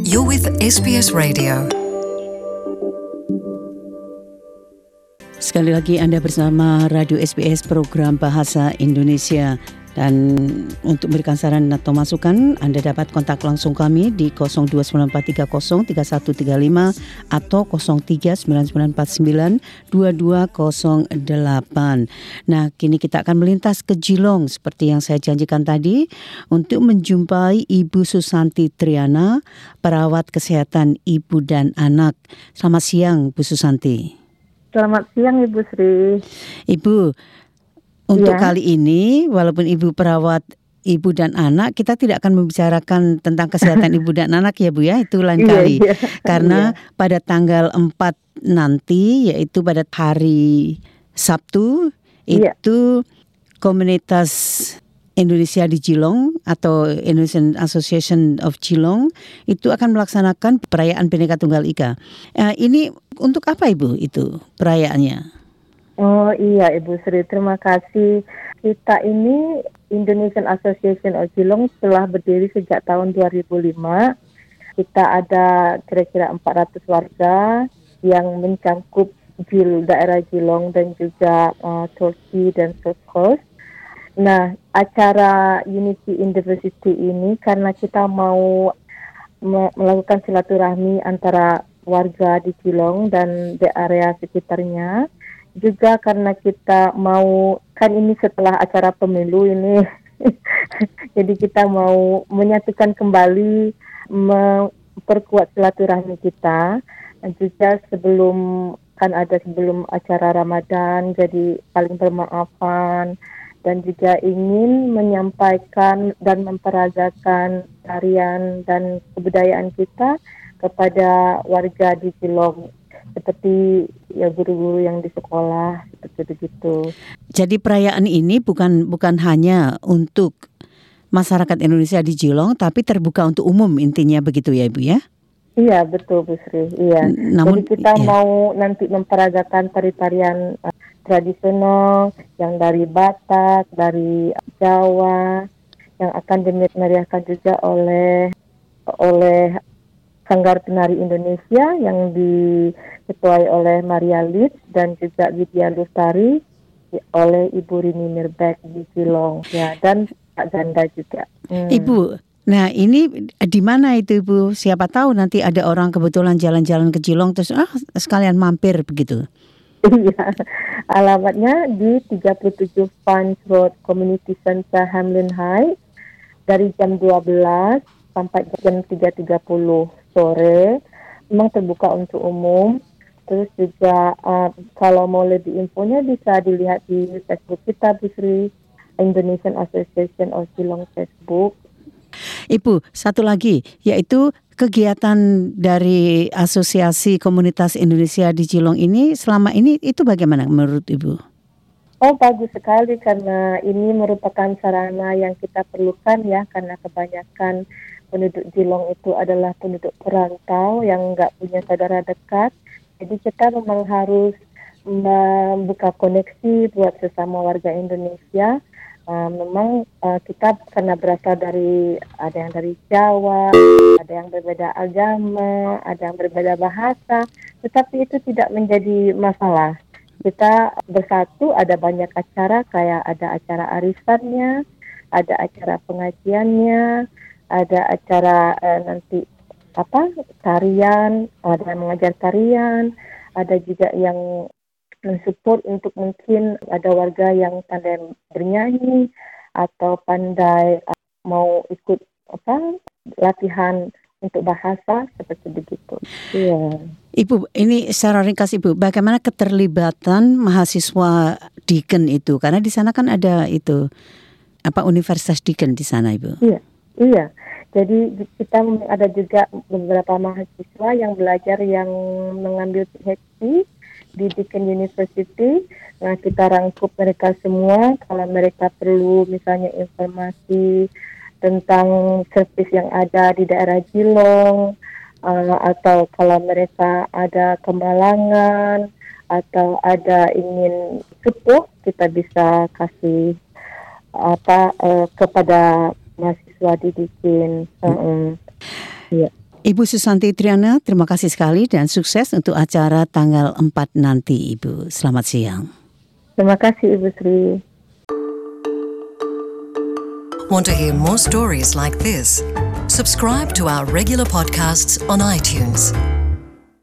You're with SBS Radio. Sekali lagi Anda bersama Radio SBS program Bahasa Indonesia. Dan untuk memberikan saran atau masukan, Anda dapat kontak langsung kami di 0294303135 atau 0399492208. Nah, kini kita akan melintas ke Geelong seperti yang saya janjikan tadi untuk menjumpai Ibu Susanti Triana, perawat kesehatan ibu dan anak. Selamat siang, Bu Susanti. Selamat siang, Ibu Sri. Ibu, untuk kali ini, walaupun Ibu perawat ibu dan anak, kita tidak akan membicarakan tentang kesehatan ibu dan anak ya Bu ya, itu lain kali. Karena pada tanggal 4 nanti, yaitu pada hari Sabtu, itu komunitas Indonesia di Geelong atau Indonesian Association of Geelong itu akan melaksanakan perayaan Bhinneka Tunggal Ika. Ini untuk apa Ibu itu perayaannya? Oh iya Ibu Sri, terima kasih. Kita ini Indonesian Association of Geelong telah berdiri sejak tahun 2005. Kita ada kira-kira 400 warga yang mencangkup daerah Geelong dan juga Turki dan South Coast. Nah, acara Unity in Diversity ini karena kita mau melakukan silaturahmi antara warga di Geelong dan di area sekitarnya. Juga karena kita mau, kan ini setelah acara pemilu ini, jadi kita mau menyatukan kembali, memperkuat silaturahmi kita. Dan juga sebelum acara Ramadan, jadi saling bermaafan. Dan juga ingin menyampaikan dan memperagakan tarian dan kebudayaan kita kepada warga di Geelong. Seperti ya guru-guru yang di sekolah seperti begitu. Jadi perayaan ini bukan hanya untuk masyarakat Indonesia di Geelong, tapi terbuka untuk umum intinya begitu ya Ibu ya? Iya betul Bu Sri. Iya. Jadi kita mau nanti memperagakan tari-tarian tradisional yang dari Batak, dari Jawa, yang akan dimeriahkan juga oleh Sanggar Penari Indonesia yang diketuai oleh Maria Lid dan juga Widya Lustari oleh Ibu Rini Mirbek di Geelong ya, dan Pak Ganda juga. Ibu, nah ini di mana itu Ibu? Siapa tahu nanti ada orang kebetulan jalan-jalan ke Geelong terus sekalian mampir begitu. Iya, alamatnya di 37 Punch Road Community Center Hamlin High dari jam 12 sampai jam 3.30 sore. Memang terbuka untuk umum. Terus juga kalau mau lebih infonya bisa dilihat di Facebook kita, Bu Sri, Indonesian Association of Geelong Facebook. Ibu, satu lagi, yaitu kegiatan dari Asosiasi Komunitas Indonesia di Geelong ini selama ini itu bagaimana menurut Ibu? Oh, bagus sekali karena ini merupakan sarana yang kita perlukan ya, karena kebanyakan penduduk Geelong itu adalah penduduk perantau yang nggak punya saudara dekat. Jadi kita memang harus membuka koneksi buat sesama warga Indonesia. Memang kita karena berasal dari, ada yang dari Jawa, ada yang berbeda agama, ada yang berbeda bahasa, tetapi itu tidak menjadi masalah. Kita bersatu, ada banyak acara, kayak ada acara arisannya, ada acara pengajiannya, ada acara nanti tarian, ada yang mengajar tarian, ada juga yang mensupport untuk mungkin ada warga yang pandai bernyanyi atau pandai mau ikut latihan untuk bahasa seperti begitu. Iya. Ibu, ini secara ringkas Ibu, bagaimana keterlibatan mahasiswa Deakin itu? Karena di sana kan ada itu Universitas Deakin di sana Ibu. Iya. Jadi kita ada juga beberapa mahasiswa yang belajar yang mengambil PhD di Deakin University. Nah, kita rangkup mereka semua kalau mereka perlu misalnya informasi tentang servis yang ada di daerah Geelong, atau kalau mereka ada kemalangan atau ada ingin support, kita bisa kasih kepada mahasiswa di Deakin. Ibu Susanti Triana, terima kasih sekali dan sukses untuk acara tanggal 4 nanti, Ibu. Selamat siang. Terima kasih, Ibu Sri. Want to hear more stories like this? Subscribe to our regular podcasts on iTunes.